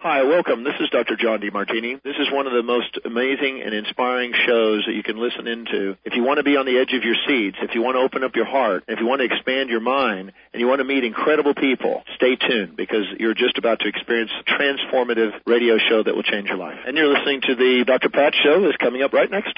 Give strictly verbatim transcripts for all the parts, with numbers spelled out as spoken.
Hi, welcome. This is Doctor John DeMartini. This is one of the most amazing and inspiring shows that you can listen into. If you want to be on the edge of your seats, if you want to open up your heart, if you want to expand your mind, and you want to meet incredible people, stay tuned because you're just about to experience a transformative radio show that will change your life. And you're listening to the Doctor Pat Show that's coming up right next.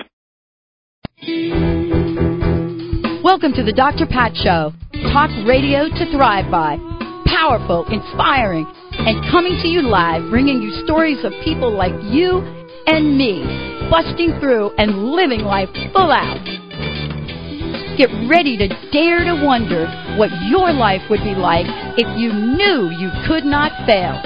Welcome to the Doctor Pat Show. Talk radio to thrive by. Powerful, inspiring, and coming to you live, bringing you stories of people like you and me, busting through and living life full out. Get ready to dare to wonder what your life would be like if you knew you could not fail.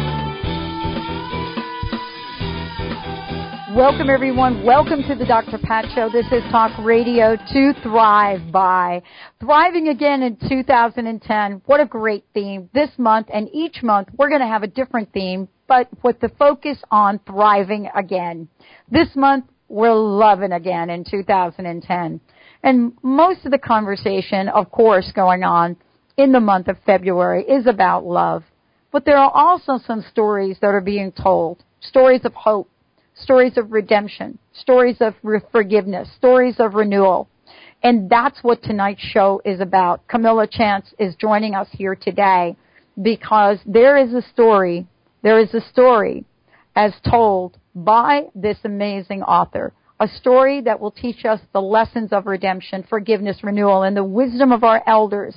Welcome, everyone. Welcome to the Doctor Pat Show. This is Talk Radio to Thrive By. Thriving again in two thousand ten. What a great theme. This month and each month we're going to have a different theme, but with the focus on thriving again. This month we're loving again in two thousand ten. And most of the conversation, of course, going on in the month of February is about love. But there are also some stories that are being told, stories of hope, stories of redemption, stories of re- forgiveness, stories of renewal. And that's what tonight's show is about. Camilla Chance is joining us here today because there is a story, there is a story as told by this amazing author, a story that will teach us the lessons of redemption, forgiveness, renewal, and the wisdom of our elders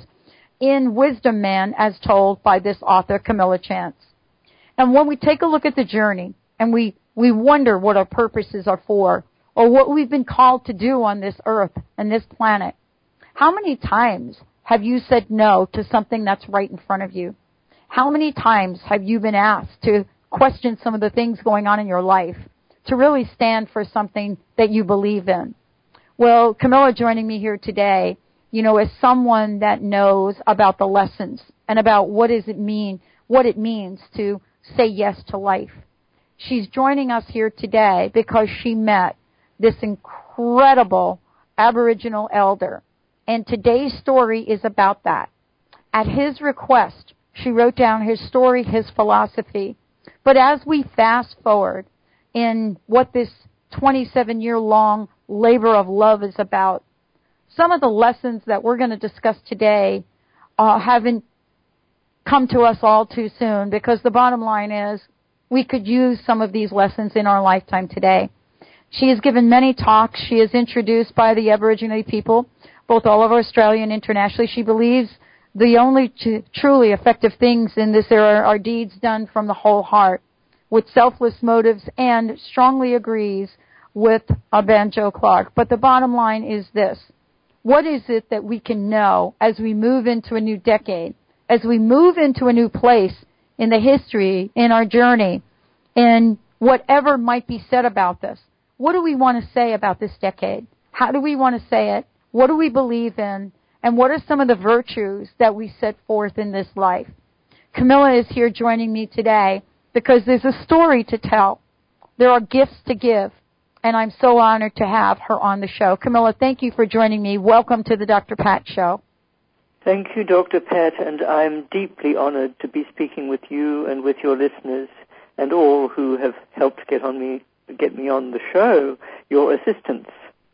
in Wisdom Man as told by this author, Camilla Chance. And when we take a look at the journey and we We wonder what our purposes are for or what we've been called to do on this earth and this planet. How many times have you said no to something that's right in front of you? How many times have you been asked to question some of the things going on in your life, to really stand for something that you believe in? Well, Camilla joining me here today, you know, as someone that knows about the lessons and about what does it mean, what it means to say yes to life. She's joining us here today because she met this incredible Aboriginal elder. And today's story is about that. At his request, she wrote down his story, his philosophy. But as we fast forward in what this twenty-seven-year-long labor of love is about, some of the lessons that we're going to discuss today uh, haven't come to us all too soon, because the bottom line is we could use some of these lessons in our lifetime today. She has given many talks. She is introduced by the Aboriginal people, both all over Australia and internationally. She believes the only t- truly effective things in this era are deeds done from the whole heart, with selfless motives, and strongly agrees with uh, Banjo Clark. But the bottom line is this. What is it that we can know as we move into a new decade, as we move into a new place in the history, in our journey, in whatever might be said about this? What do we want to say about this decade? How do we want to say it? What do we believe in? And what are some of the virtues that we set forth in this life? Camilla is here joining me today because there's a story to tell. There are gifts to give. And I'm so honored to have her on the show. Camilla, thank you for joining me. Welcome to the Doctor Pat Show. Thank you, Doctor Pat, and I'm deeply honored to be speaking with you and with your listeners and all who have helped get on me, get me on the show, your assistants.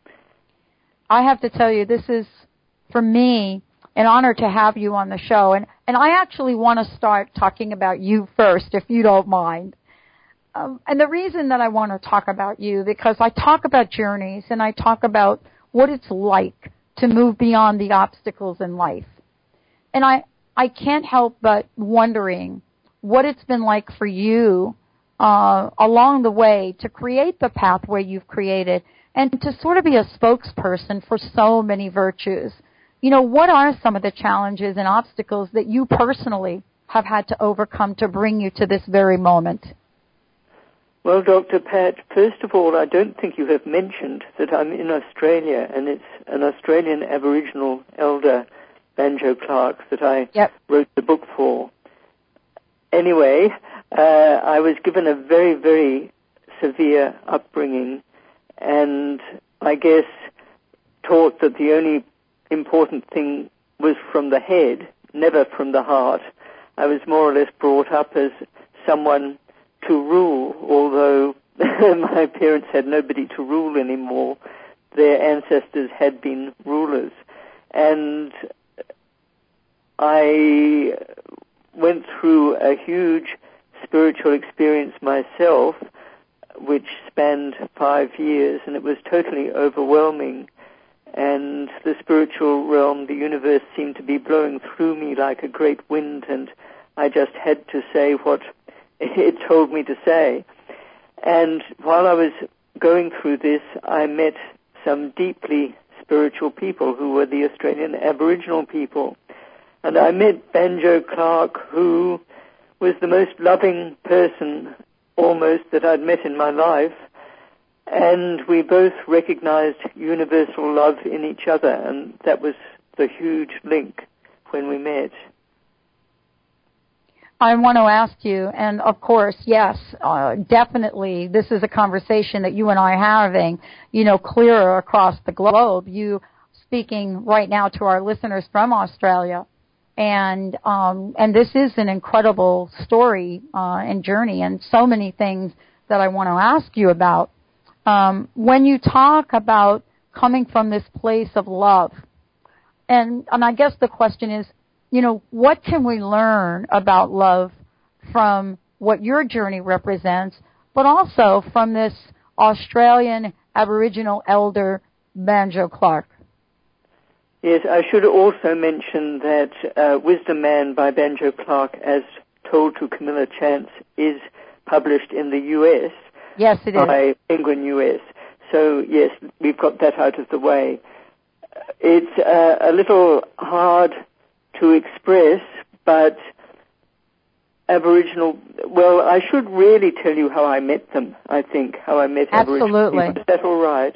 I have to tell you, this is, for me, an honor to have you on the show. And, and I actually want to start talking about you first, if you don't mind. Um, and the reason that I want to talk about you, because I talk about journeys and I talk about what it's like to move beyond the obstacles in life. And I, I can't help but wondering what it's been like for you uh, along the way to create the pathway you've created and to sort of be a spokesperson for so many virtues. You know, what are some of the challenges and obstacles that you personally have had to overcome to bring you to this very moment? Well, Doctor Pat, first of all, I don't think you have mentioned that I'm in Australia, and it's an Australian Aboriginal elder, Banjo Clark, that I yep. wrote the book for. Anyway, uh, I was given a very, very severe upbringing, and I guess taught that the only important thing was from the head, never from the heart. I was more or less brought up as someone to rule, although my parents had nobody to rule anymore. Their ancestors had been rulers. And I went through a huge spiritual experience myself, which spanned five years, and it was totally overwhelming. And the spiritual realm, the universe, seemed to be blowing through me like a great wind, and I just had to say what it told me to say. And while I was going through this, I met some deeply spiritual people who were the Australian Aboriginal people. And I met Banjo Clark, who was the most loving person almost that I'd met in my life. And we both recognized universal love in each other, and that was the huge link when we met. I want to ask you, and of course, yes, uh, definitely, this is a conversation that you and I are having, you know, clearer across the globe. You speaking right now to our listeners from Australia, and um, and this is an incredible story uh, and journey, and so many things that I want to ask you about. Um, when you talk about coming from this place of love, and and I guess the question is, you know, what can we learn about love from what your journey represents, but also from this Australian Aboriginal elder, Banjo Clark? Yes, I should also mention that uh, Wisdom Man by Banjo Clark, as told to Camilla Chance, is published in the U S. Yes, it is. By Penguin U S. So, yes, we've got that out of the way. It's uh, a little hard to express, but Aboriginal, well, I should really tell you how I met them, I think, how I met Absolutely. Aboriginal people. Is that all right?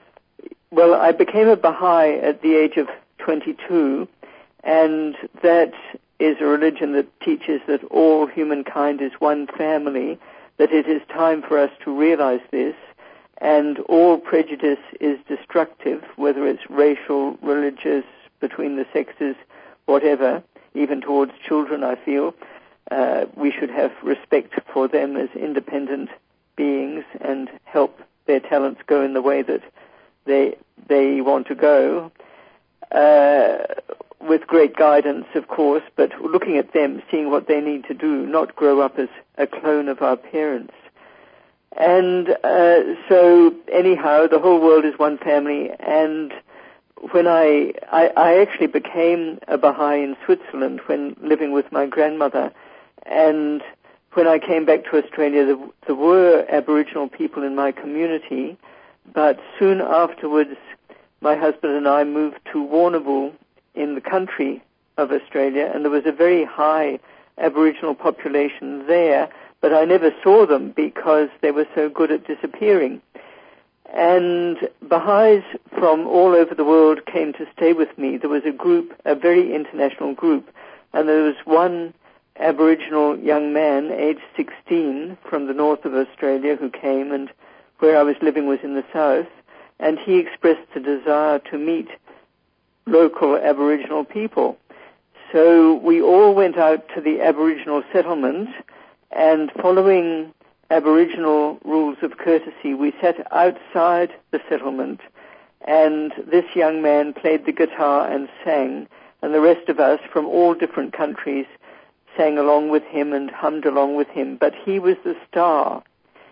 Well, I became a Baha'i at the age of twenty-two, and that is a religion that teaches that all humankind is one family, that it is time for us to realize this, and all prejudice is destructive, whether it's racial, religious, between the sexes, whatever, even towards children, I feel. Uh, we should have respect for them as independent beings and help their talents go in the way that they they want to go, uh, with great guidance, of course, but looking at them, seeing what they need to do, not grow up as a clone of our parents. And uh, so, anyhow, the whole world is one family, and when I, I, I actually became a Baha'i in Switzerland when living with my grandmother, and when I came back to Australia, there, there were Aboriginal people in my community, but soon afterwards, my husband and I moved to Warrnambool in the country of Australia, and there was a very high Aboriginal population there, but I never saw them because they were so good at disappearing. And Baha'is from all over the world came to stay with me. There was a group, a very international group, and there was one Aboriginal young man, aged sixteen, from the north of Australia who came, and where I was living was in the south, and he expressed the desire to meet local Aboriginal people. So we all went out to the Aboriginal settlement, and following Aboriginal rules of courtesy, we sat outside the settlement, and this young man played the guitar and sang, and the rest of us from all different countries sang along with him and hummed along with him, but he was the star.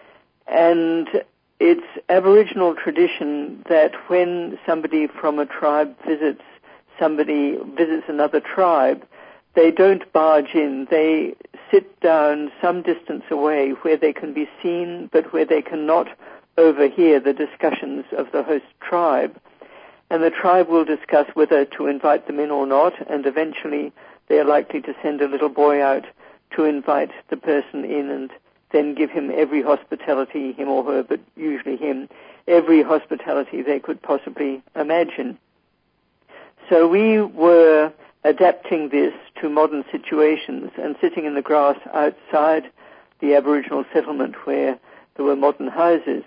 And it's Aboriginal tradition that when somebody from a tribe visits somebody, visits another tribe, they don't barge in. They sit down some distance away where they can be seen, but where they cannot overhear the discussions of the host tribe. And the tribe will discuss whether to invite them in or not, and eventually they are likely to send a little boy out to invite the person in and then give him every hospitality, him or her, but usually him, every hospitality they could possibly imagine. So we were adapting this to modern situations and sitting in the grass outside the Aboriginal settlement where there were modern houses.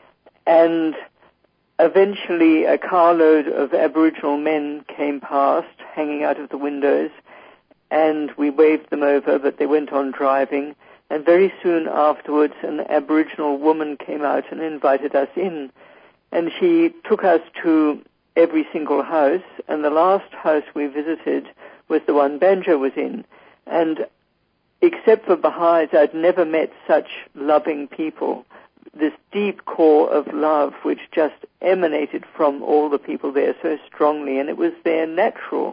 And eventually a carload of Aboriginal men came past, hanging out of the windows, and we waved them over, but they went on driving, And very soon afterwards, an Aboriginal woman came out and invited us in. And she took us to every single house, and the last house we visited was the one Banjo was in. And except for Baha'is, I'd never met such loving people. This deep core of love which just emanated from all the people there so strongly, and it was their natural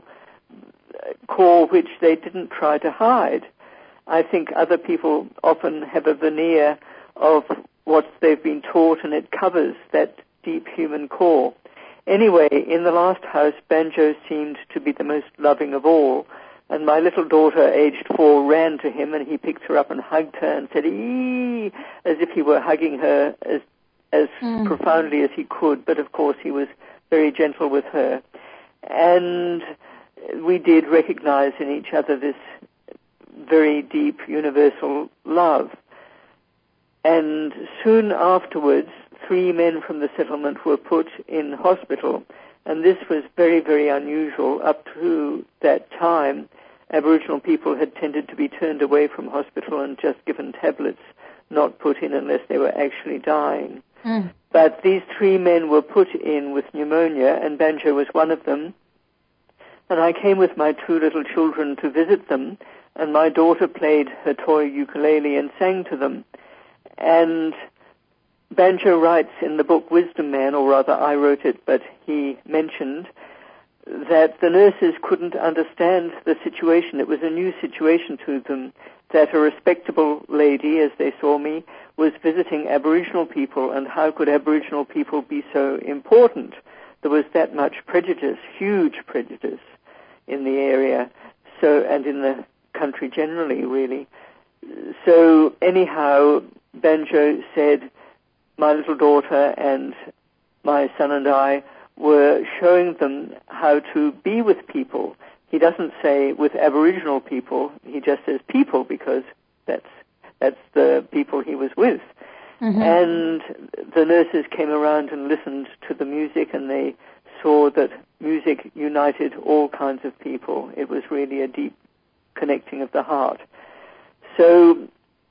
core which they didn't try to hide. I think other people often have a veneer of what they've been taught, and it covers that deep human core. Anyway, in the last house, Banjo seemed to be the most loving of all, and my little daughter, aged four, ran to him, and he picked her up and hugged her and said, "Eee," as if he were hugging her as as mm. profoundly as he could, but of course he was very gentle with her. And we did recognize in each other this very deep universal love. And soon afterwards, three men from the settlement were put in hospital, and this was very, very unusual. Up to that time, Aboriginal people had tended to be turned away from hospital and just given tablets, not put in unless they were actually dying. Mm. But these three men were put in with pneumonia, and Banjo was one of them. And I came with my two little children to visit them, and my daughter played her toy ukulele and sang to them. And Banjo writes in the book Wisdom Man, or rather I wrote it, but he mentioned that the nurses couldn't understand the situation. It was a new situation to them, that a respectable lady, as they saw me, was visiting Aboriginal people, and how could Aboriginal people be so important? There was that much prejudice, huge prejudice in the area, so and in the country generally, really. So anyhow, Banjo said, my little daughter and my son and I were showing them how to be with people. He doesn't say with Aboriginal people, he just says people, because that's that's the people he was with. Mm-hmm. And the nurses came around and listened to the music, and they saw that music united all kinds of people. It was really a deep connecting of the heart. So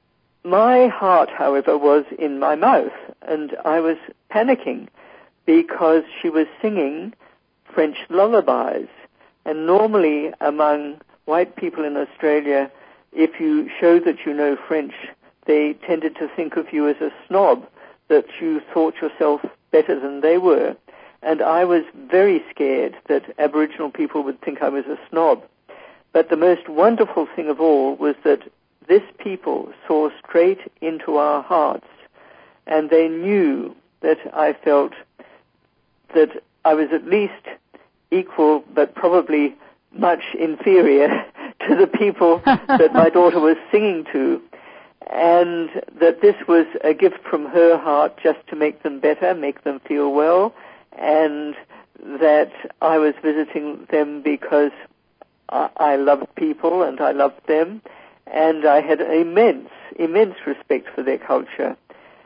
my heart, however, was in my mouth, and I was panicking because she was singing French lullabies. And normally among white people in Australia, if you show that you know French, they tended to think of you as a snob, that you thought yourself better than they were. And I was very scared that Aboriginal people would think I was a snob. But the most wonderful thing of all was that this people saw straight into our hearts, and they knew that I felt that I was at least equal, but probably much inferior to the people that my daughter was singing to, and that this was a gift from her heart just to make them better, make them feel well, and that I was visiting them because I, I loved people and I loved them, and I had immense, immense respect for their culture.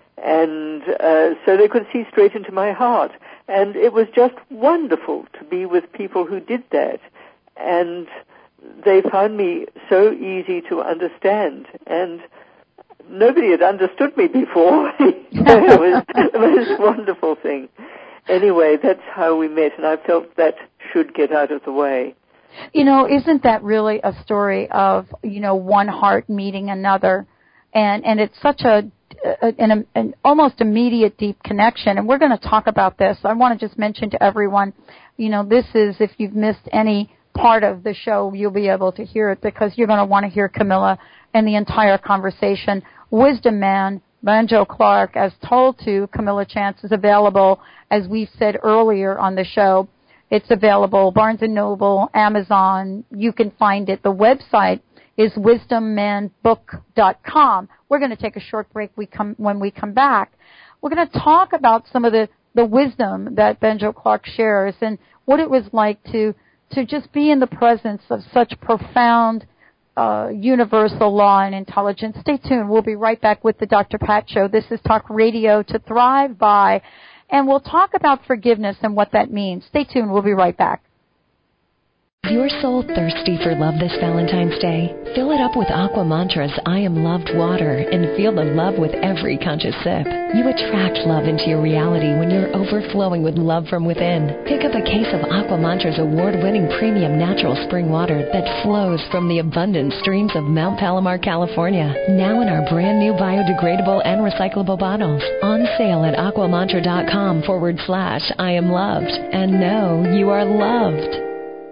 And uh, so they could see straight into my heart. And it was just wonderful to be with people who did that. And they found me so easy to understand. And nobody had understood me before. It was the most wonderful thing. Anyway, that's how we met, and I felt that should get out of the way. You know, isn't that really a story of, you know, one heart meeting another? And and it's such a An, an almost immediate deep connection, and we're going to talk about this. I want to just mention to everyone, you know, this is, if you've missed any part of the show, you'll be able to hear it, because you're going to want to hear Camilla and the entire conversation. Wisdom Man, Banjo Clark, as told to Camilla Chance, is available, as we said earlier on the show. It's available, Barnes and Noble, Amazon. You can find it. The website is wisdom man book dot com. We're going to take a short break we come, when we come back. We're going to talk about some of the, the wisdom that Banjo Clark shares and what it was like to, to just be in the presence of such profound uh, universal law and intelligence. Stay tuned. We'll be right back with the Doctor Pat Show. This is Talk Radio to Thrive By, and we'll talk about forgiveness and what that means. Stay tuned. We'll be right back. Is your soul thirsty for love this Valentine's Day? Fill it up with Aqua Mantra's I Am Loved water and feel the love with every conscious sip. You attract love into your reality when you're overflowing with love from within. Pick up a case of Aqua Mantra's award-winning premium natural spring water that flows from the abundant streams of Mount Palomar, California. Now in our brand new biodegradable and recyclable bottles. On sale at aquamantra.com forward slash I am loved. And know you are loved.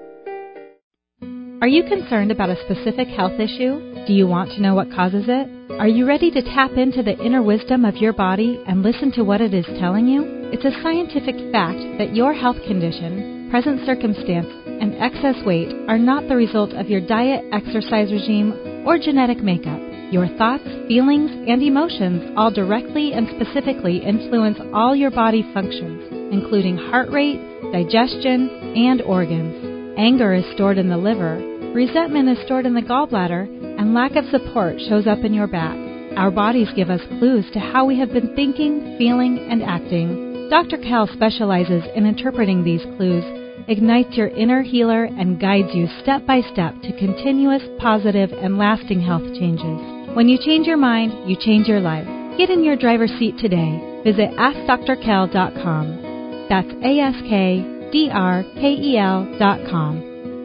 Are you concerned about a specific health issue? Do you want to know what causes it? Are you ready to tap into the inner wisdom of your body and listen to what it is telling you? It's a scientific fact that your health condition, present circumstance, and excess weight are not the result of your diet, exercise regime, or genetic makeup. Your thoughts, feelings, and emotions all directly and specifically influence all your body functions, including heart rate, digestion, and organs. Anger is stored in the liver, resentment is stored in the gallbladder, and lack of support shows up in your back. Our bodies give us clues to how we have been thinking, feeling, and acting. Doctor Cal specializes in interpreting these clues, ignites your inner healer, and guides you step by step to continuous, positive, and lasting health changes. When you change your mind, you change your life. Get in your driver's seat today. Visit ask dr kel dot com. That's A S K D R K E L dot com.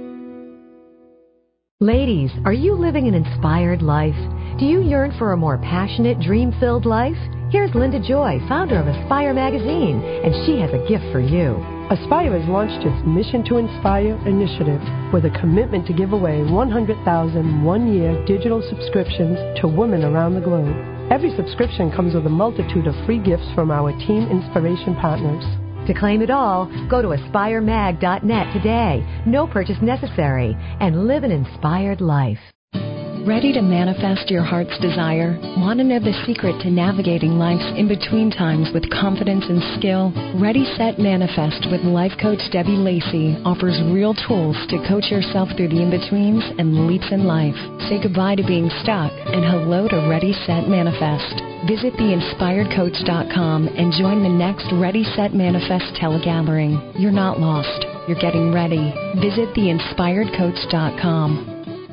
Ladies, are you living an inspired life? Do you yearn for a more passionate, dream-filled life? Here's Linda Joy, founder of Aspire Magazine, and she has a gift for you. Aspire has launched its Mission to Inspire initiative with a commitment to give away one hundred thousand one-year digital subscriptions to women around the globe. Every subscription comes with a multitude of free gifts from our team inspiration partners. To claim it all, go to aspire mag dot net today. No purchase necessary. And live an inspired life. Ready to manifest your heart's desire? Want to know the secret to navigating life's in-between times with confidence and skill? Ready, Set, Manifest with life coach Debbie Lacey offers real tools to coach yourself through the in-betweens and leaps in life. Say goodbye to being stuck and hello to Ready, Set, Manifest. Visit the inspired coach dot com and join the next Ready, Set, Manifest telegathering. You're not lost. You're getting ready. Visit the inspired coach dot com.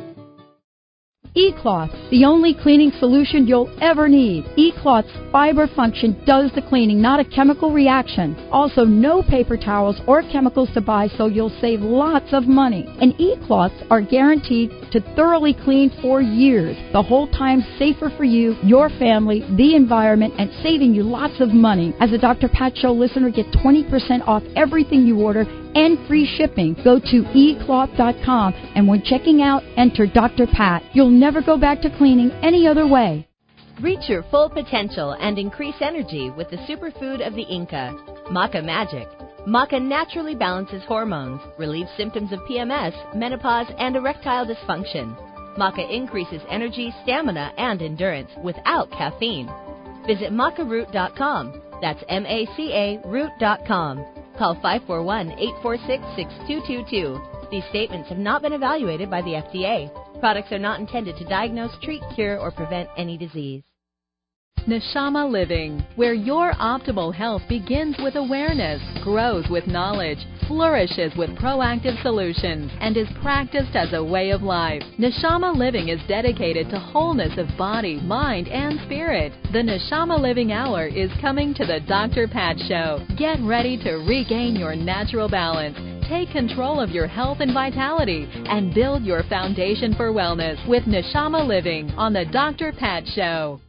E-Cloth, the only cleaning solution you'll ever need. E-Cloth's fiber function does the cleaning, not a chemical reaction. Also, no paper towels or chemicals to buy, so you'll save lots of money. And E-Cloths are guaranteed to thoroughly clean for years, the whole time safer for you, your family, the environment, and saving you lots of money. As a Doctor Pat Show listener, get twenty percent off everything you order and free shipping. Go to e cloth dot com, and when checking out, enter Doctor Pat. You'll never go back to cleaning any other way. Reach your full potential and increase energy with the superfood of the Inca, Maca Magic. Maca naturally balances hormones, relieves symptoms of P M S, menopause, and erectile dysfunction. Maca increases energy, stamina, and endurance without caffeine. Visit maca root dot com. That's M A C A root dot com. Call five four one, eight four six, six two two two. These statements have not been evaluated by the F D A. Products are not intended to diagnose, treat, cure, or prevent any disease. Neshama Living, where your optimal health begins with awareness, grows with knowledge, flourishes with proactive solutions, and is practiced as a way of life. Neshama Living is dedicated to wholeness of body, mind, and spirit. The Neshama Living Hour is coming to the Doctor Pat Show. Get ready to regain your natural balance. Take control of your health and vitality and build your foundation for wellness with Neshama Living on the Doctor Pat Show.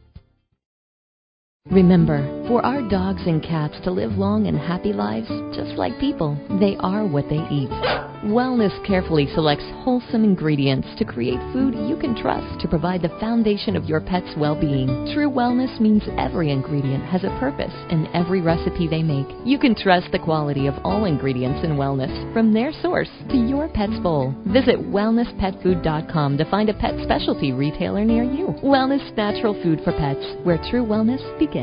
Remember, for our dogs and cats to live long and happy lives, just like people, they are what they eat. Wellness carefully selects wholesome ingredients to create food you can trust to provide the foundation of your pet's well-being. True wellness means every ingredient has a purpose in every recipe they make. You can trust the quality of all ingredients in wellness, from their source to your pet's bowl. Visit wellness pet food dot com to find a pet specialty retailer near you. Wellness Natural Food for Pets, where true wellness begins.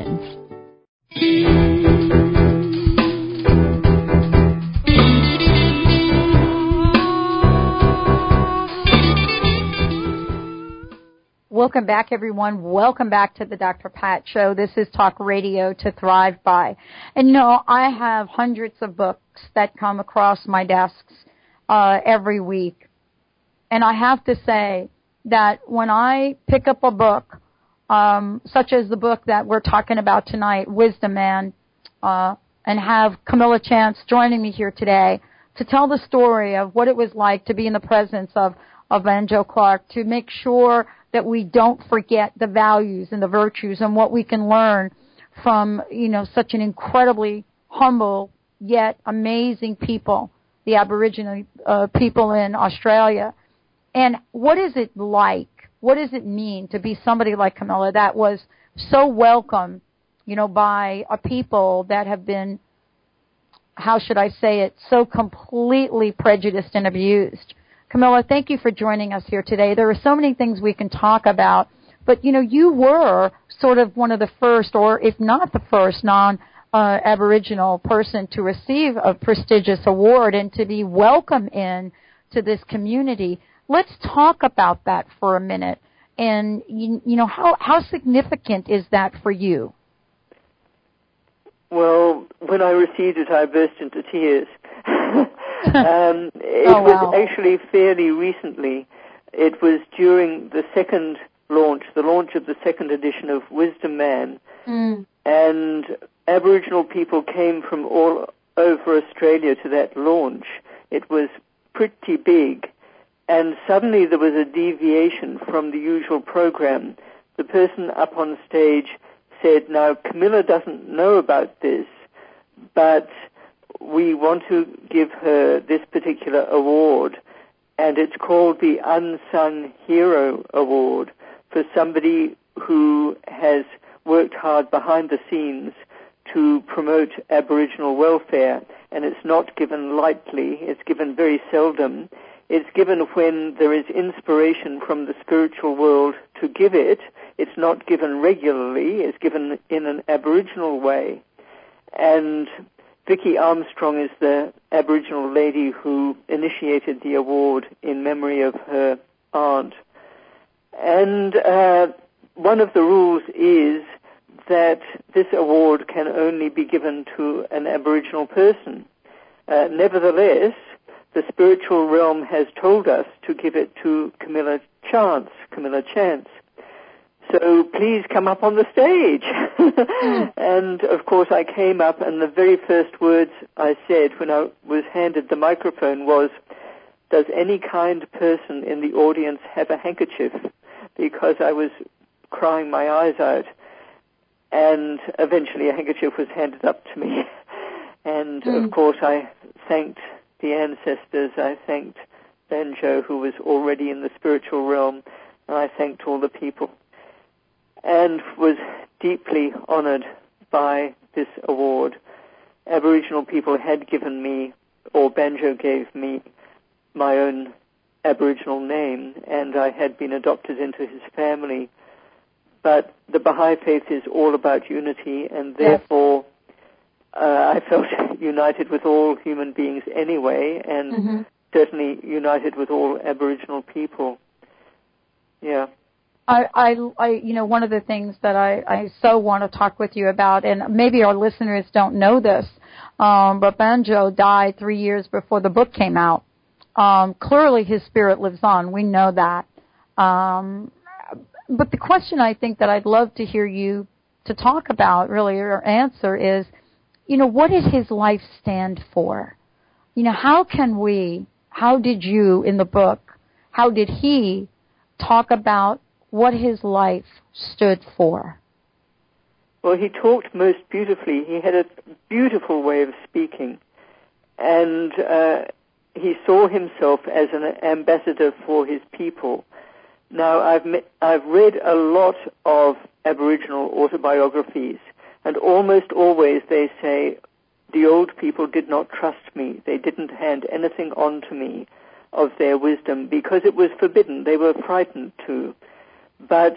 Welcome back, everyone. Welcome back to the Doctor Pat Show. This is Talk Radio to Thrive By. And you know, I have hundreds of books that come across my desks uh, every week. And I have to say that when I pick up a book, um, such as the book that we're talking about tonight, Wisdom Man, uh, and have Camilla Chance joining me here today to tell the story of what it was like to be in the presence of, of Banjo Clark, to make sure that we don't forget the values and the virtues and what we can learn from, you know, such an incredibly humble yet amazing people, the Aboriginal uh, people in Australia. And what is it like? What does it mean to be somebody like Camilla that was so welcome, you know, by a people that have been, how should I say it, so completely prejudiced and abused? Camilla, thank you for joining us here today. There are so many things we can talk about, but, you know, you were sort of one of the first, or if not the first, non-Aboriginal uh, person to receive a prestigious award and to be welcome in to this community. Let's talk about that for a minute. And, you, you know, how, how significant is that for you? Well, when I received it, I burst into tears. um, it oh, wow. was actually fairly recently. It was during the second launch, the launch of the second edition of Wisdom Man. Mm. And Aboriginal people came from all over Australia to that launch. It was pretty big. And suddenly there was a deviation from the usual program. The person up on stage said, now, Camilla doesn't know about this, but we want to give her this particular award, and it's called the Unsung Hero Award for somebody who has worked hard behind the scenes to promote Aboriginal welfare, and it's not given lightly. It's given very seldom. It's given when there is inspiration from the spiritual world to give it. It's not given regularly. It's given in an Aboriginal way. And Vicky Armstrong is the Aboriginal lady who initiated the award in memory of her aunt. And uh, one of the rules is that this award can only be given to an Aboriginal person. Uh, nevertheless, the spiritual realm has told us to give it to Camilla Chance, Camilla Chance. So please come up on the stage. mm. And, of course, I came up, and the very first words I said when I was handed the microphone was, does any kind person in the audience have a handkerchief? Because I was crying my eyes out. And eventually a handkerchief was handed up to me. And, mm. of course, I thanked the ancestors. I thanked Banjo, who was already in the spiritual realm, and I thanked all the people, and was deeply honored by this award. Aboriginal people had given me, or Banjo gave me, my own Aboriginal name, and I had been adopted into his family. But the Baha'i faith is all about unity, and therefore uh, I felt united with all human beings anyway, and mm-hmm. certainly united with all Aboriginal people. Yeah. I, I, I, you know, one of the things that I, I so want to talk with you about, and maybe our listeners don't know this, um, but Banjo died three years before the book came out. Um, clearly his spirit lives on. We know that. Um, but the question I think that I'd love to hear you to talk about, really, or answer is, you know, what did his life stand for? You know, how can we, how did you in the book, how did he talk about what his life stood for? Well, he talked most beautifully. He had a beautiful way of speaking. And uh, he saw himself as an ambassador for his people. Now, I've met, I've read a lot of Aboriginal autobiographies, and almost always they say, the old people did not trust me. They didn't hand anything on to me of their wisdom because it was forbidden. They were frightened to. But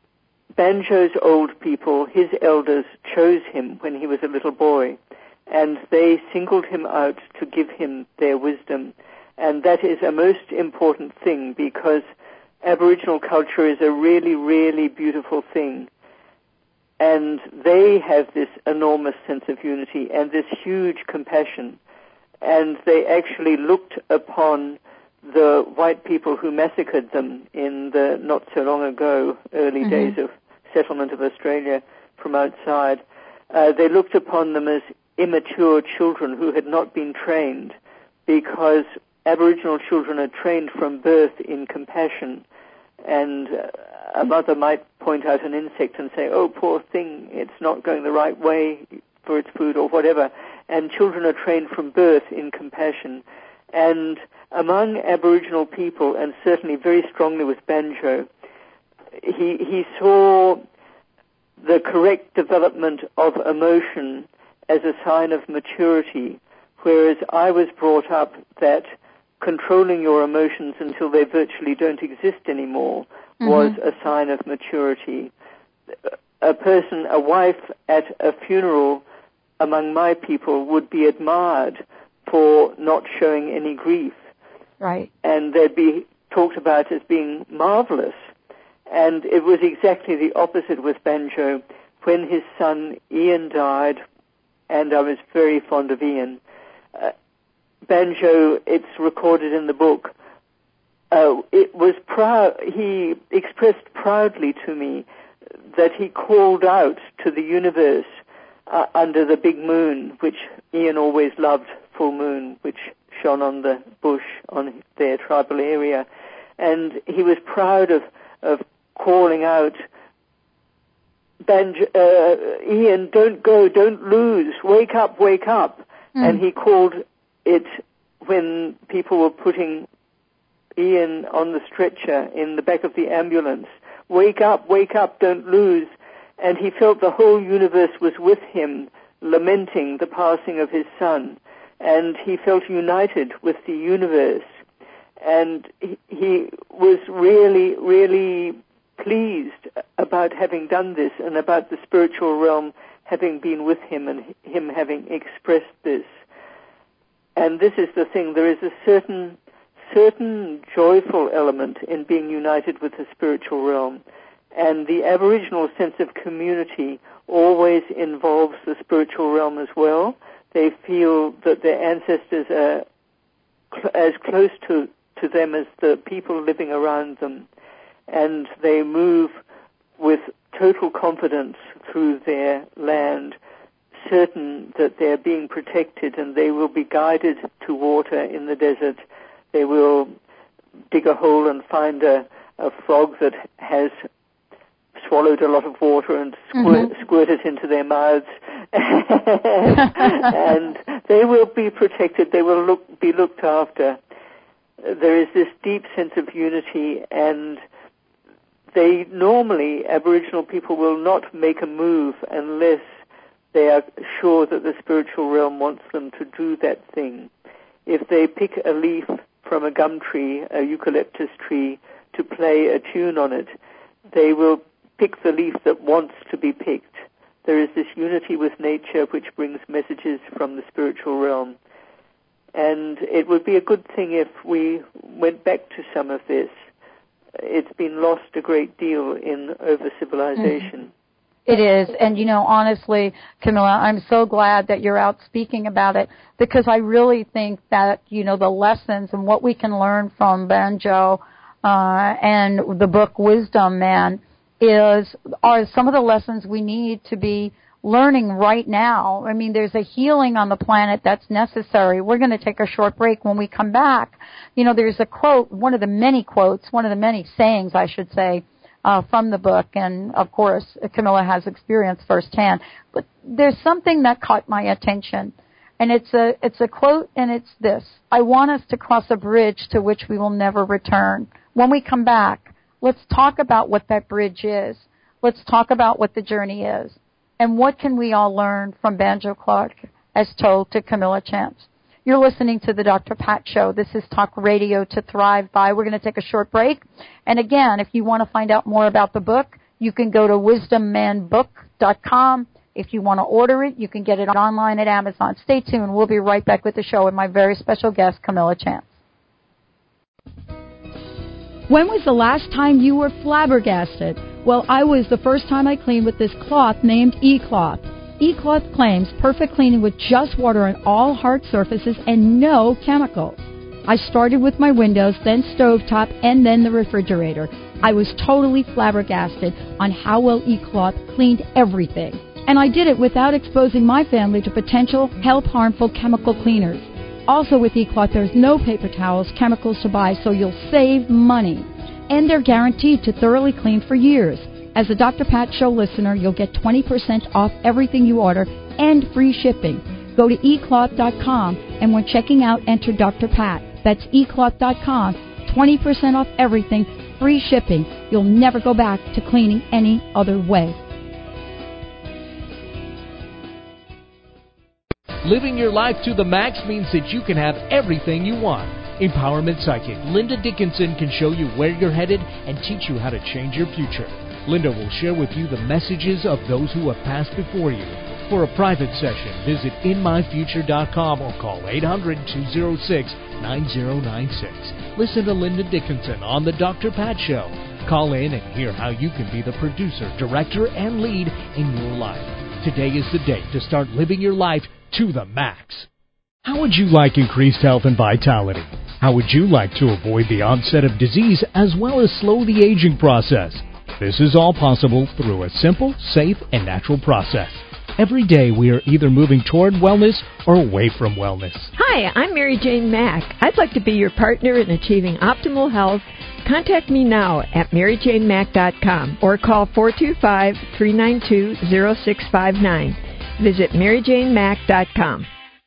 Banjo's old people, his elders, chose him when he was a little boy, and they singled him out to give him their wisdom. And that is a most important thing because Aboriginal culture is a really, really beautiful thing. And they have this enormous sense of unity and this huge compassion. and they actually looked upon the white people who massacred them in the not so long ago early mm-hmm. days of settlement of Australia from outside. Uh, they looked upon them as immature children who had not been trained, because Aboriginal children are trained from birth in compassion, and uh, a mother might point out an insect and say, oh, poor thing, it's not going the right way for its food or whatever, and children are trained from birth in compassion. And among Aboriginal people, and certainly very strongly with Banjo, he, he saw the correct development of emotion as a sign of maturity, whereas I was brought up that controlling your emotions until they virtually don't exist anymore mm-hmm. was a sign of maturity. A person, a wife at a funeral among my people would be admired for not showing any grief. Right. And they'd be talked about as being marvelous. And it was exactly the opposite with Banjo. When his son Ian died, and I was very fond of Ian, uh, Banjo, it's recorded in the book, uh, it was proud, he expressed proudly to me that he called out to the universe uh, under the big moon, which Ian always loved, full moon, which shone on the bush on their tribal area. And he was proud of, of calling out, Banjo, uh, Ian, don't go, don't lose, wake up, wake up. Mm. And he called it when people were putting Ian on the stretcher in the back of the ambulance. Wake up, wake up, don't lose. And he felt the whole universe was with him, lamenting the passing of his son. And he felt united with the universe. And he, he was really, really pleased about having done this and about the spiritual realm having been with him and him having expressed this. And this is the thing, there is a certain certain joyful element in being united with the spiritual realm. And the Aboriginal sense of community always involves the spiritual realm as well. They feel that their ancestors are cl- as close to, to them as the people living around them. And they move with total confidence through their land, certain that they're being protected and they will be guided to water in the desert. They will dig a hole and find a, a frog that has swallowed a lot of water and squirt, mm-hmm. squirt it into their mouths. And they will be protected. They will look, be looked after. There is this deep sense of unity, and they normally, Aboriginal people will not make a move unless they are sure that the spiritual realm wants them to do that thing. If they pick a leaf from a gum tree, a eucalyptus tree, to play a tune on it, they will pick the leaf that wants to be picked. There is this unity with nature which brings messages from the spiritual realm. And it would be a good thing if we went back to some of this. It's been lost a great deal in over-civilization. Mm-hmm. It is. And, you know, honestly, Camilla, I'm so glad that you're out speaking about it, because I really think that, you know, the lessons and what we can learn from Banjo uh, and the book Wisdom Man is are some of the lessons we need to be learning right now. I mean, there's a healing on the planet that's necessary. We're going to take a short break. When we come back, you know, there's a quote, one of the many quotes, one of the many sayings, I should say, uh, from the book. And, of course, Camilla has experience firsthand. But there's something that caught my attention. And it's a, it's a quote, and it's this: I want us to cross a bridge to which we will never return. When we come back, let's talk about what that bridge is. Let's talk about what the journey is. And what can we all learn from Banjo Clark as told to Camilla Chance? You're listening to the Doctor Pat Show. This is Talk Radio to Thrive By. We're going to take a short break. And again, if you want to find out more about the book, you can go to wisdom man book dot com. If you want to order it, you can get it online at Amazon. Stay tuned. We'll be right back with the show and my very special guest, Camilla Chance. When was the last time you were flabbergasted? Well, I was the first time I cleaned with this cloth named E-Cloth. eCloth claims perfect cleaning with just water on all hard surfaces and no chemicals. I started with my windows, then stovetop, and then the refrigerator. I was totally flabbergasted on how well eCloth cleaned everything. And I did it without exposing my family to potential health-harmful chemical cleaners. Also with eCloth, there's no paper towels, chemicals to buy, so you'll save money. And they're guaranteed to thoroughly clean for years. As a Doctor Pat Show listener, you'll get twenty percent off everything you order and free shipping. Go to e cloth dot com, and when checking out, enter Doctor Pat. That's e cloth dot com, twenty percent off everything, free shipping. You'll never go back to cleaning any other way. Living your life to the max means that you can have everything you want. Empowerment Psychic Linda Dickinson can show you where you're headed and teach you how to change your future. Linda will share with you the messages of those who have passed before you. For a private session, visit in my future dot com or call eight hundred, two oh six, nine oh nine six. Listen to Linda Dickinson on The Doctor Pat Show. Call in and hear how you can be the producer, director, and lead in your life. Today is the day to start living your life to the max. How would you like increased health and vitality? How would you like to avoid the onset of disease as well as slow the aging process? This is all possible through a simple, safe, and natural process. Every day we are either moving toward wellness or away from wellness. Hi, I'm Mary Jane Mack. I'd like to be your partner in achieving optimal health. Contact me now at mary jane mack dot com or call four two five, three nine two, zero six five nine. Visit mary jane mack dot com.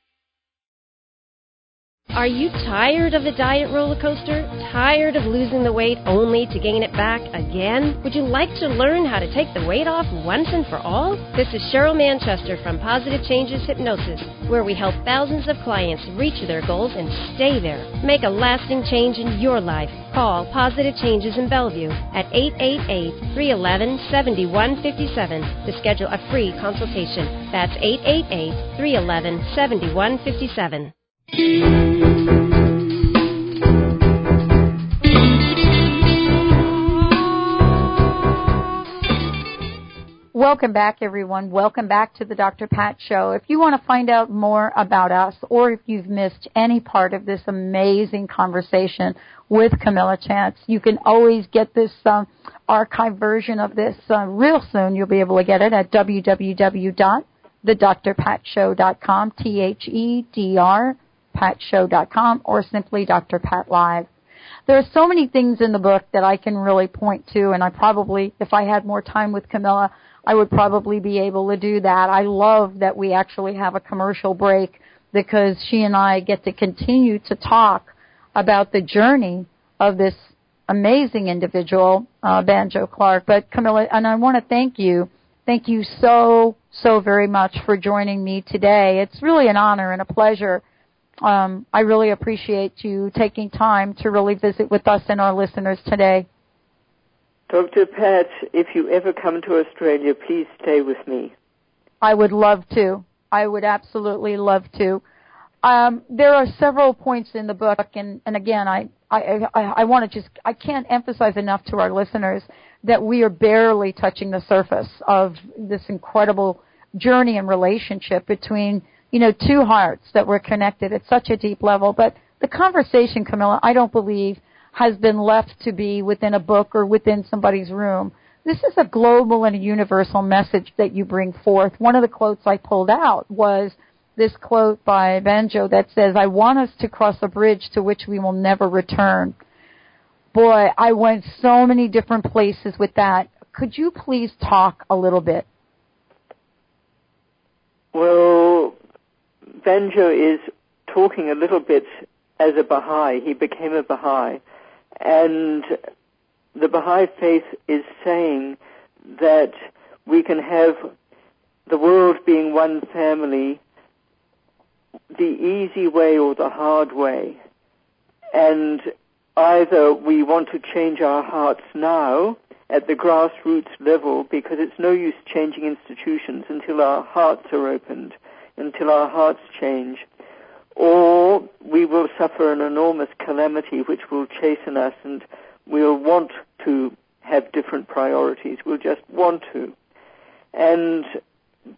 Are you tired of the diet roller coaster? Tired of losing the weight only to gain it back again? Would you like to learn how to take the weight off once and for all? This is Cheryl Manchester from Positive Changes Hypnosis, where we help thousands of clients reach their goals and stay there. Make a lasting change in your life. Call Positive Changes in Bellevue at eight eight eight, three one one, seven one five seven to schedule a free consultation. That's eight eight eight, three one one, seven one five seven. Welcome back, everyone. Welcome back to the Doctor Pat Show. If you want to find out more about us, or if you've missed any part of this amazing conversation with Camilla Chance, you can always get this um, archive version of this uh, real soon. You'll be able to get it at w w w dot the dr pat show dot com, T H E D R pat show dot com, or simply Doctor Pat Live. There are so many things in the book that I can really point to, and I probably, if I had more time with Camilla, I would probably be able to do that. I love that we actually have a commercial break because she and I get to continue to talk about the journey of this amazing individual, uh, Banjo Clark. But Camilla, and I want to thank you. Thank you so, so very much for joining me today. It's really an honor and a pleasure. Um, I really appreciate you taking time to really visit with us and our listeners today. Doctor Pat, if you ever come to Australia, please stay with me. I would love to. I would absolutely love to. Um, there are several points in the book, and, and again, I, I, I, I want to just, I can't emphasize enough to our listeners that we are barely touching the surface of this incredible journey and relationship between, you know, two hearts that were connected at such a deep level. But the conversation, Camilla, I don't believe has been left to be within a book or within somebody's room. This is a global and a universal message that you bring forth. One of the quotes I pulled out was this quote by Banjo that says, "I want us to cross a bridge to which we will never return." Boy, I went so many different places with that. Could you please talk a little bit? Well, Banjo is talking a little bit as a Baha'i. He became a Baha'i. And the Baha'i faith is saying that we can have the world being one family, the easy way or the hard way. And either we want to change our hearts now at the grassroots level, because it's no use changing institutions until our hearts are opened, until our hearts change, or we will suffer an enormous calamity which will chasten us, and we'll want to have different priorities. We'll just want to. And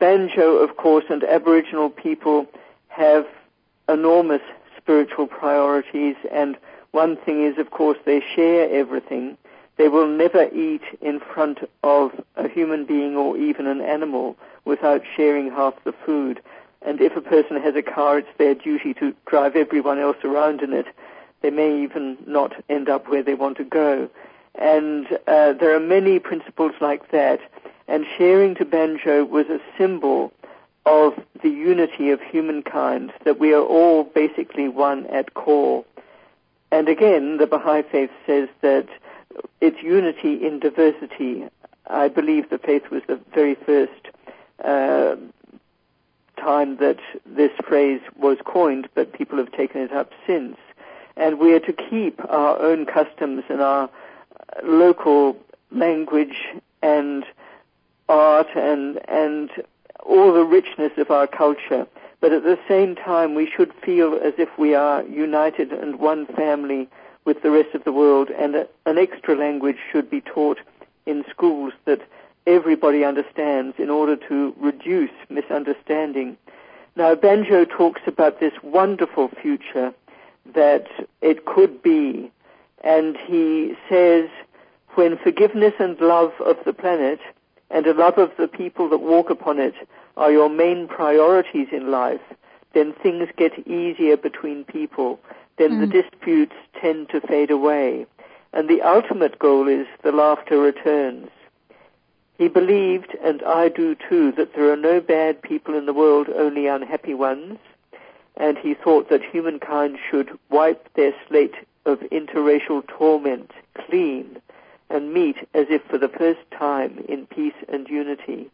banjo, of course, and Aboriginal people have enormous spiritual priorities, and one thing is, of course, they share everything. They will never eat in front of a human being or even an animal without sharing half the food. And if a person has a car, it's their duty to drive everyone else around in it. They may even not end up where they want to go. And uh, there are many principles like that. And sharing to banjo was a symbol of the unity of humankind, that we are all basically one at core. And again, the Baha'i faith says that it's unity in diversity. I believe the faith was the very first uh, time that this phrase was coined, but people have taken it up since. And we are to keep our own customs and our local language and art and and all the richness of our culture. But at the same time, we should feel as if we are united and one family with the rest of the world, and a, an extra language should be taught in schools that everybody understands in order to reduce misunderstanding. Now, Banjo talks about this wonderful future that it could be, and he says, when forgiveness and love of the planet and a love of the people that walk upon it are your main priorities in life, then things get easier between people. Then mm. the disputes tend to fade away. And the ultimate goal is the laughter returns. He believed, and I do too, that there are no bad people in the world, only unhappy ones. And he thought that humankind should wipe their slate of interracial torment clean and meet as if for the first time in peace and unity.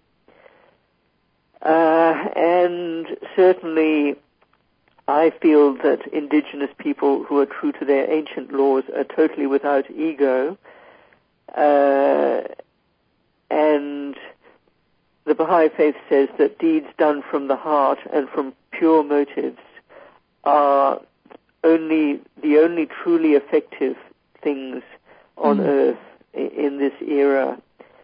Uh, and certainly I feel that indigenous people who are true to their ancient laws are totally without ego. Uh, and the Baha'i faith says that deeds done from the heart and from pure motives are only the only truly effective things on mm. earth in this era.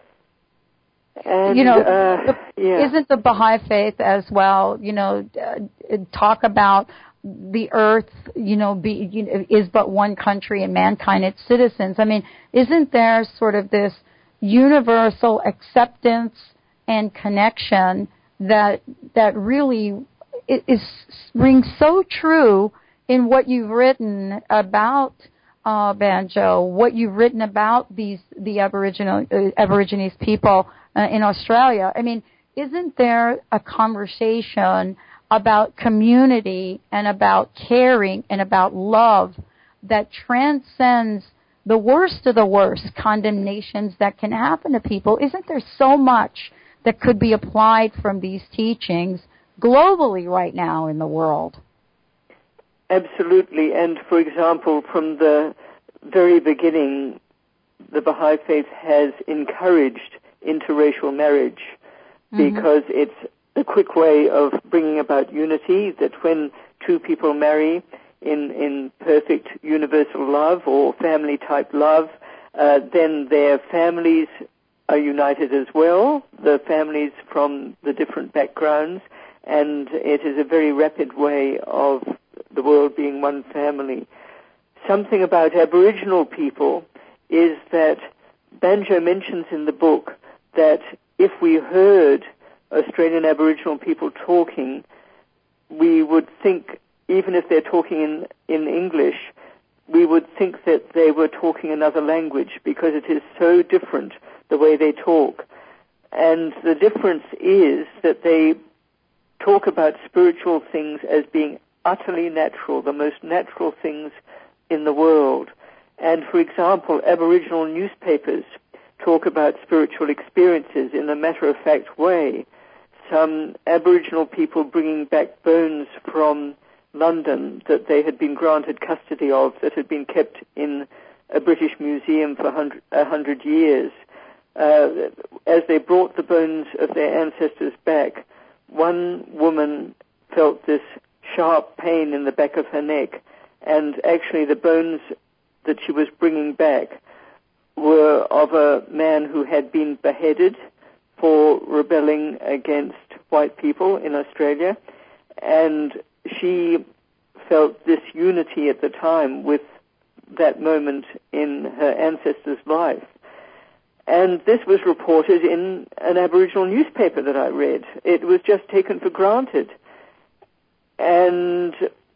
And, you know, uh, yeah. isn't the Baha'i faith as well, you know, uh, talk about the earth, you know, be, you know, is but one country and mankind its citizens? I mean, isn't there sort of this universal acceptance and connection that that really is rings so true in what you've written about uh, banjo, what you've written about these the Aboriginal uh, Aborigines people uh, in Australia? I mean, isn't there a conversation about community and about caring and about love that transcends the worst of the worst condemnations that can happen to people? Isn't there so much that could be applied from these teachings globally right now in the world? Absolutely. And, for example, from the very beginning, the Baha'i faith has encouraged interracial marriage mm-hmm. because it's a quick way of bringing about unity, that when two people marry in, in perfect universal love or family-type love, uh, then their families are united as well, the families from the different backgrounds, and it is a very rapid way of the world being one family. Something about Aboriginal people is that Banjo mentions in the book that if we heard Australian Aboriginal people talking, we would think, even if they're talking in, in English, we would think that they were talking another language because it is so different the way they talk. And the difference is that they talk about spiritual things as being utterly natural, the most natural things in the world. And, for example, Aboriginal newspapers talk about spiritual experiences in a matter-of-fact way. Some Aboriginal people bringing back bones from London that they had been granted custody of, that had been kept in a British museum for a hundred years. Uh, as they brought the bones of their ancestors back, one woman felt this sharp pain in the back of her neck, and actually the bones that she was bringing back were of a man who had been beheaded for rebelling against white people in Australia, and she felt this unity at the time with that moment in her ancestor's life. And this was reported in an Aboriginal newspaper that I read. It was just taken for granted. And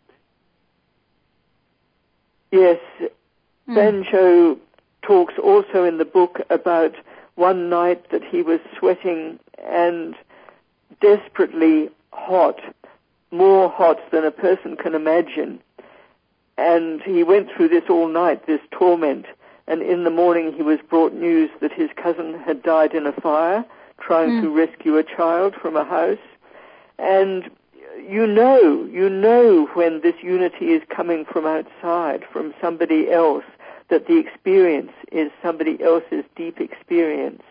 yes, mm. Banjo talks also in the book about one night that he was sweating and desperately hot, more hot than a person can imagine. And he went through this all night, this torment. And in the morning he was brought news that his cousin had died in a fire trying mm. to rescue a child from a house. And you know, you know when this unity is coming from outside, from somebody else, that the experience is somebody else's deep experience.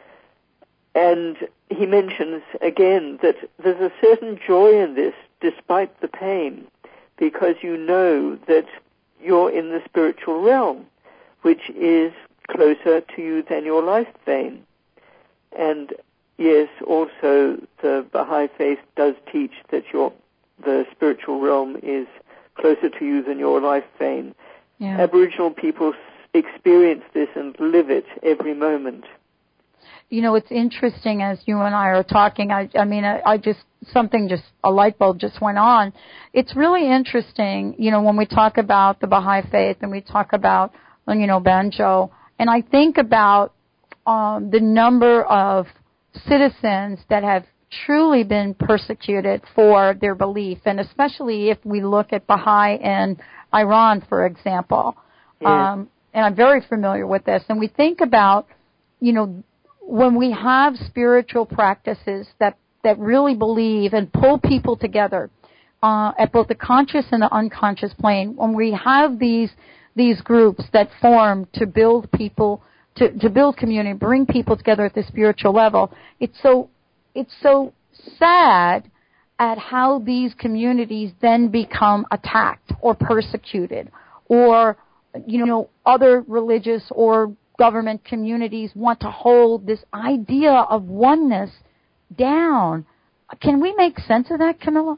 And he mentions again that there's a certain joy in this despite the pain, because you know that you're in the spiritual realm, which is closer to you than your life vein. And yes, also the Baha'i faith does teach that your the spiritual realm is closer to you than your life vein. Yeah. Aboriginal people experience this and live it every moment. You know, it's interesting as you and I are talking, I, I mean, I, I just, something just, a light bulb just went on. It's really interesting, you know, when we talk about the Baha'i faith and we talk about, you know, Banjo, and I think about um, the number of citizens that have truly been persecuted for their belief, and especially if we look at Baha'i in Iran, for example. Yeah. Um, and I'm very familiar with this. And we think about, you know, when we have spiritual practices that, that really believe and pull people together uh, at both the conscious and the unconscious plane, when we have these these groups that form to build people, to, to build community, bring people together at the spiritual level, it's so it's so sad at how these communities then become attacked or persecuted, or, you know, other religious or government communities want to hold this idea of oneness down. Can we make sense of that, Camilla?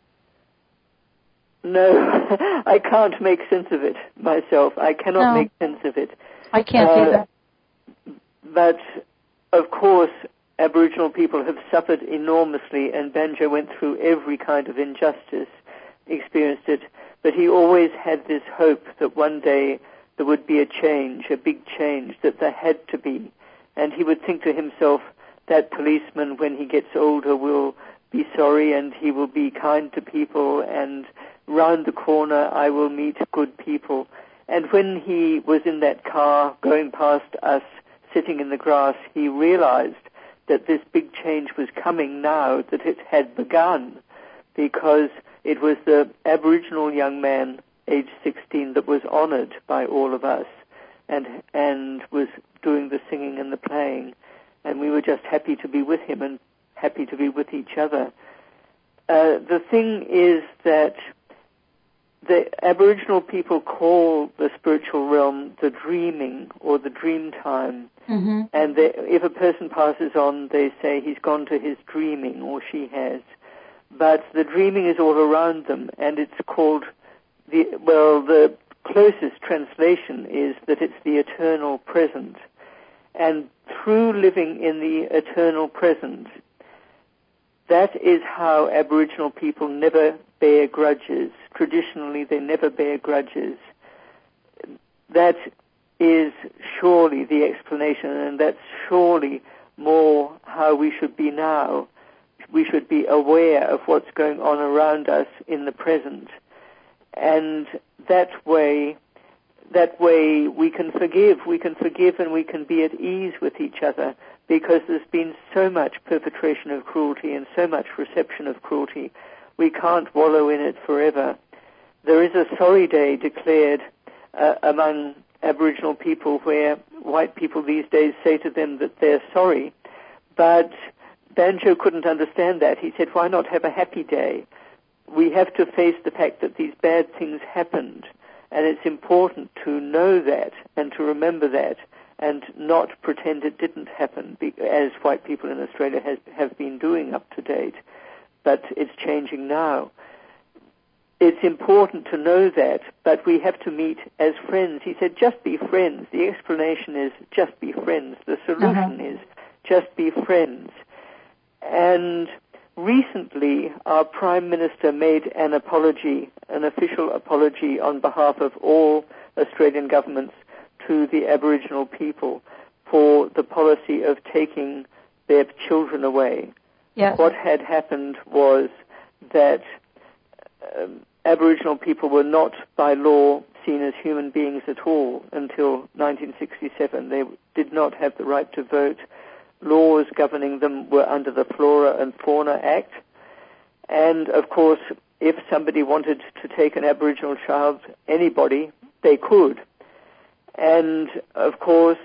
No, I can't make sense of it myself. I cannot no. make sense of it. I can't uh, either. But, of course, Aboriginal people have suffered enormously, and Banjo went through every kind of injustice, experienced it, but he always had this hope that one day there would be a change, a big change, that there had to be. And he would think to himself, that policeman, when he gets older, will be sorry and he will be kind to people, and round the corner I will meet good people. And when he was in that car going past us, sitting in the grass, he realized that this big change was coming now, that it had begun, because it was the Aboriginal young man, age sixteen, that was honored by all of us and and was doing the singing and the playing. And we were just happy to be with him and happy to be with each other. Uh, the thing is that the Aboriginal people call the spiritual realm the dreaming or the dream time. Mm-hmm. And they, if a person passes on, they say he's gone to his dreaming, or she has. But the dreaming is all around them, and it's called the, well, the closest translation is that it's the eternal present. And through living in the eternal present, that is how Aboriginal people never bear grudges. Traditionally, they never bear grudges. That is surely the explanation, and that's surely more how we should be now. We should be aware of what's going on around us in the present. And that way, that way we can forgive. We can forgive and we can be at ease with each other, because there's been so much perpetration of cruelty and so much reception of cruelty. We can't wallow in it forever. There is a sorry day declared uh, among Aboriginal people where white people these days say to them that they're sorry. But Banjo couldn't understand that. He said, why not have a happy day? We have to face the fact that these bad things happened, and it's important to know that and to remember that and not pretend it didn't happen, as white people in Australia has, have been doing up to date. But it's changing now. It's important to know that, but we have to meet as friends. He said, just be friends. The explanation is just be friends. The solution uh-huh. is just be friends. And recently, our Prime Minister made an apology, an official apology on behalf of all Australian governments to the Aboriginal people for the policy of taking their children away. Yes. What had happened was that um, Aboriginal people were not by law seen as human beings at all until nineteen sixty-seven. They did not have the right to vote. Laws governing them were under the Flora and Fauna Act. And, of course, if somebody wanted to take an Aboriginal child, anybody, they could. And, of course,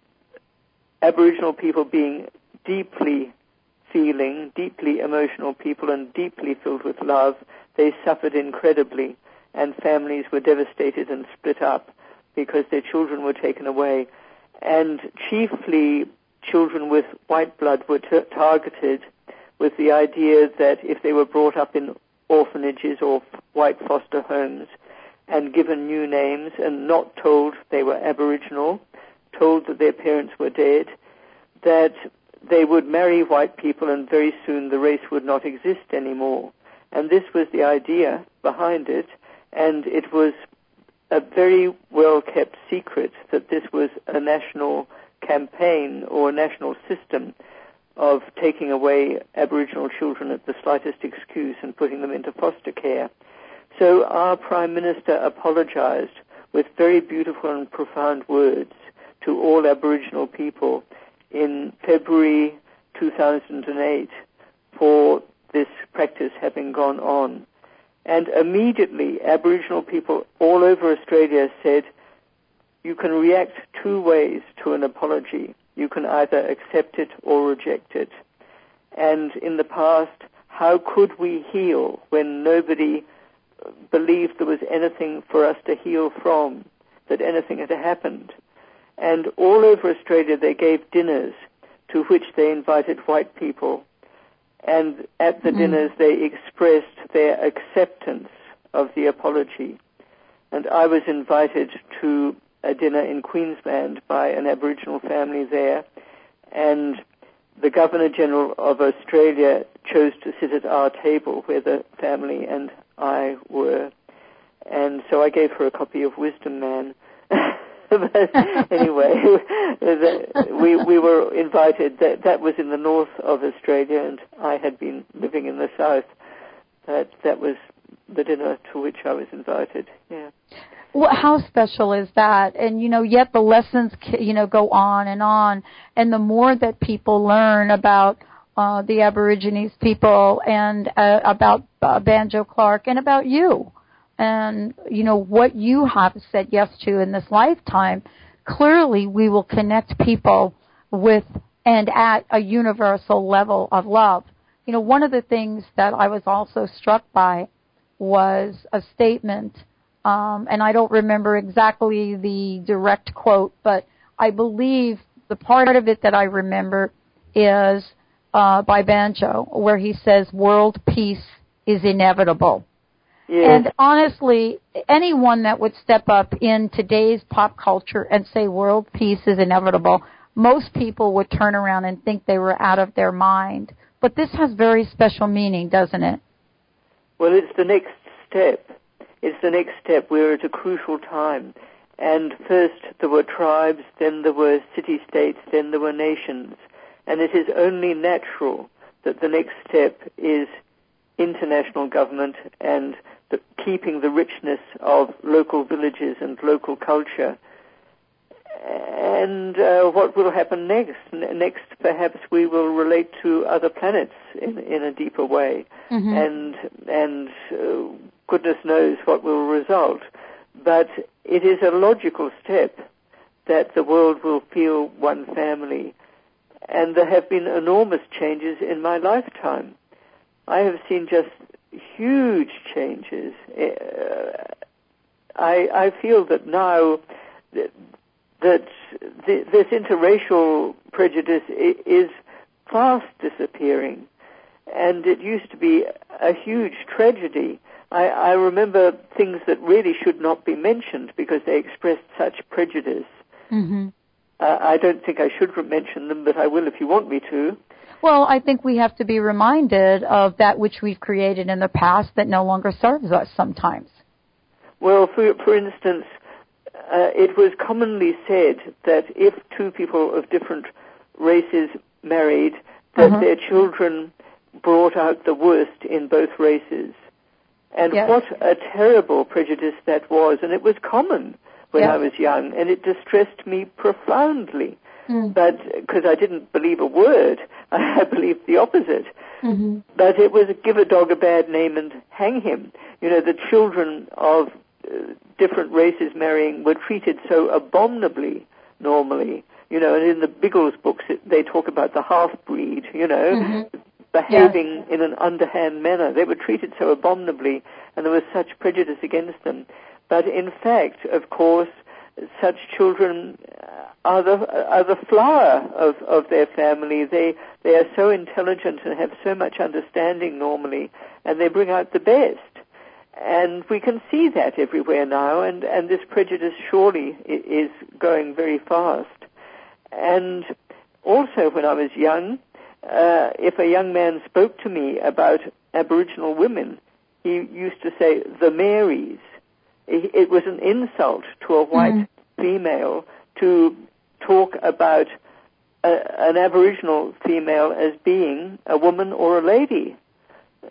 Aboriginal people being deeply feeling, deeply emotional people and deeply filled with love, they suffered incredibly, and families were devastated and split up because their children were taken away. And chiefly children with white blood were t- targeted with the idea that if they were brought up in orphanages or white foster homes and given new names and not told they were Aboriginal, told that their parents were dead, that they would marry white people and very soon the race would not exist anymore. And this was the idea behind it, and it was a very well-kept secret that this was a national campaign or a national system of taking away Aboriginal children at the slightest excuse and putting them into foster care. So our Prime Minister apologized with very beautiful and profound words to all Aboriginal people in February two thousand eight for this practice having gone on. And immediately Aboriginal people all over Australia said, you can react two ways to an apology. You can either accept it or reject it. And in the past, how could we heal when nobody believed there was anything for us to heal from, that anything had happened? And all over Australia they gave dinners to which they invited white people. And at the mm. dinners they expressed their acceptance of the apology. And I was invited to a dinner in Queensland by an Aboriginal family there, and the Governor-General of Australia chose to sit at our table where the family and I were, and so I gave her a copy of Wisdom Man. But anyway, we we were invited. That that was in the north of Australia, and I had been living in the south. That that was the dinner to which I was invited. Yeah. Well, how special is that? And, you know, yet the lessons, you know, go on and on. And the more that people learn about uh, the Aborigines people and uh, about uh, Banjo Clark and about you and, you know, what you have said yes to in this lifetime, clearly we will connect people with and at a universal level of love. You know, one of the things that I was also struck by was a statement Um, and I don't remember exactly the direct quote, but I believe the part of it that I remember is uh, by Banjo, where he says, world peace is inevitable. Yes. And honestly, anyone that would step up in today's pop culture and say world peace is inevitable, most people would turn around and think they were out of their mind. But this has very special meaning, doesn't it? Well, it's the next step. It's the next step. We're at a crucial time. And first there were tribes, then there were city-states, then there were nations. And it is only natural that the next step is international government and the, keeping the richness of local villages and local culture. And uh, what will happen next? N- next, perhaps we will relate to other planets in, in a deeper way. Mm-hmm. And, and uh, goodness knows what will result. But it is a logical step that the world will feel one family. And there have been enormous changes in my lifetime. I have seen just huge changes. Uh, I, I feel that now that th- this interracial prejudice I- is fast disappearing, and it used to be a huge tragedy. I, I remember things that really should not be mentioned because they expressed such prejudice. Mm-hmm. Uh, I don't think I should mention them, but I will if you want me to. Well, I think we have to be reminded of that which we've created in the past that no longer serves us sometimes. Well, for, for instance, uh, it was commonly said that if two people of different races married, that uh-huh. their children brought out the worst in both races. And yes. what a terrible prejudice that was. And it was common when yes. I was young, and it distressed me profoundly. Mm. But because I didn't believe a word, I believed the opposite. Mm-hmm. But it was give a dog a bad name and hang him. You know, the children of uh, different races marrying were treated so abominably normally. You know, and in the Biggles books, it, they talk about the half-breed, you know, mm-hmm. behaving yes. in an underhand manner. They were treated so abominably, and there was such prejudice against them. But in fact, of course, such children are the, are the flower of, of their family. They, they are so intelligent and have so much understanding normally, and they bring out the best. And we can see that everywhere now, and, and this prejudice surely is going very fast. And also when I was young, uh, if a young man spoke to me about Aboriginal women, he used to say, the Marys. It was an insult to a white mm. female to talk about a, an Aboriginal female as being a woman or a lady. Uh,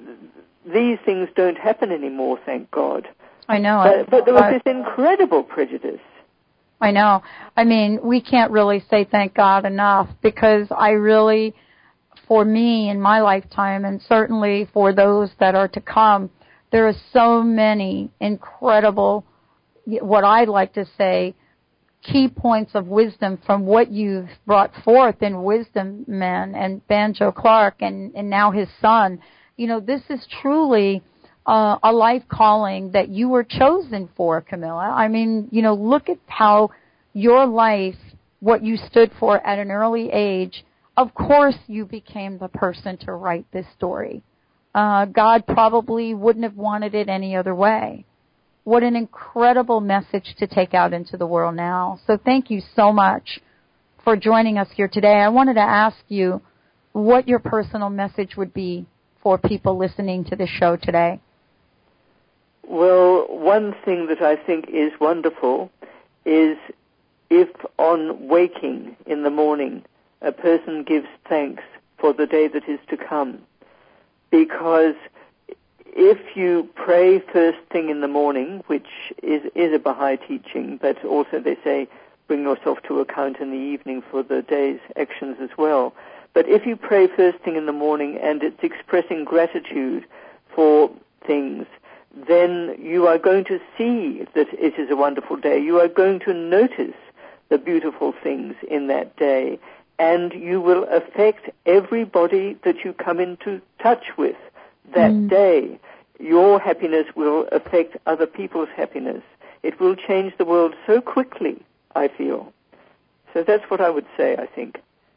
these things don't happen anymore, thank God. I know. But, but there was I, this incredible prejudice. I know. I mean, we can't really say thank God enough, because I really, for me in my lifetime, and certainly for those that are to come, there are so many incredible, what I like to say, key points of wisdom from what you've brought forth in Wisdom Men and Banjo Clark and, and now his son. You know, this is truly uh, a life calling that you were chosen for, Camilla. I mean, you know, look at how your life, what you stood for at an early age, of course you became the person to write this story. Uh, God probably wouldn't have wanted it any other way. What an incredible message to take out into the world now. So thank you so much for joining us here today. I wanted to ask you what your personal message would be for people listening to the show today. Well, one thing that I think is wonderful is if on waking in the morning a person gives thanks for the day that is to come. Because if you pray first thing in the morning, which is, is a Baha'i teaching, but also they say bring yourself to account in the evening for the day's actions as well. But if you pray first thing in the morning and it's expressing gratitude for things, then you are going to see that it is a wonderful day. You are going to notice the beautiful things in that day, and you will affect everybody that you come into touch with that mm. day. Your happiness will affect other people's happiness. It will change the world so quickly, I feel. So that's what I would say, I think.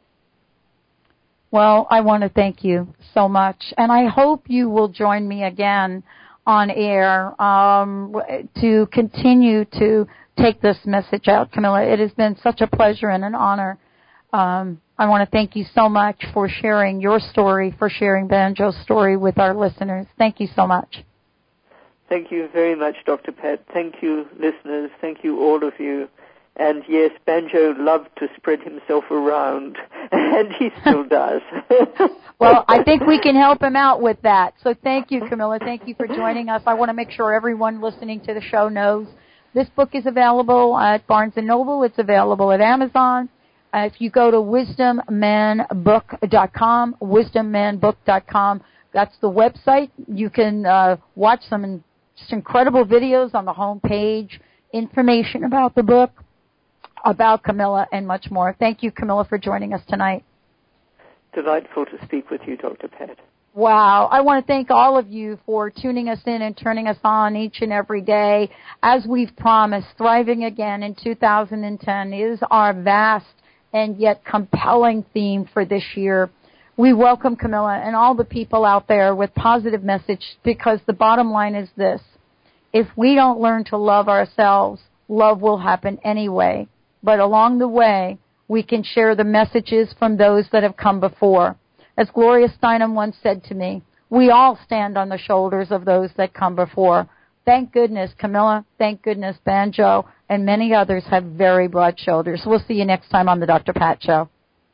Well, I want to thank you so much, and I hope you will join me again on air um, to continue to take this message out, Camilla. It has been such a pleasure and an honor. Um, I want to thank you so much for sharing your story, for sharing Banjo's story with our listeners. Thank you so much. Thank you very much, Doctor Pat. Thank you, listeners. Thank you, all of you. And yes, Banjo loved to spread himself around, and he still does. Well, I think we can help him out with that. So thank you, Camilla. Thank you for joining us. I want to make sure everyone listening to the show knows this book is available at Barnes and Noble. It's available at Amazon. Uh, if you go to wisdom man book dot com, wisdom man book dot com, that's the website. You can uh, watch some just incredible videos on the home page, information about the book, about Camilla, and much more. Thank you, Camilla, for joining us tonight. Delightful to speak with you, Doctor Pat. Wow. I want to thank all of you for tuning us in and turning us on each and every day. As we've promised, Thriving Again in two thousand ten is our vast and yet compelling theme for this year. We welcome Camilla and all the people out there with positive message, because the bottom line is this. If we don't learn to love ourselves, love will happen anyway. But along the way, we can share the messages from those that have come before. As Gloria Steinem once said to me, we all stand on the shoulders of those that come before. Thank goodness Camilla, thank goodness Banjo, and many others have very broad shoulders. We'll see you next time on the Doctor Pat Show.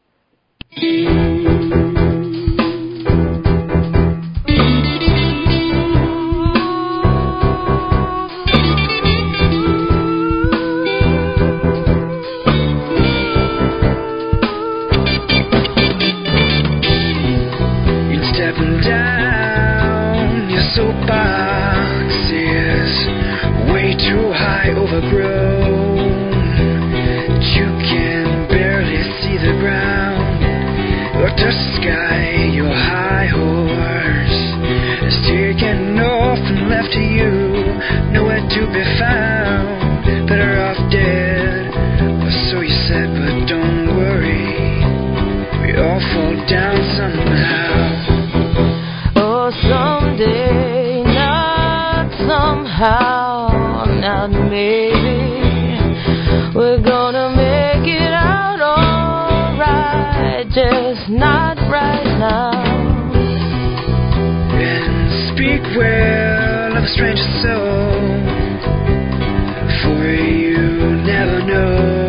Too high, overgrown, you can barely see the ground. Or touch the sky, your high horse is taken off and left to you, nowhere to be found. Better off dead, or so you said, but don't worry, we all fall down somehow. Oh, someday, not somehow. Now maybe we're gonna make it out alright, just not right now. And speak well of a stranger's soul, for you never know.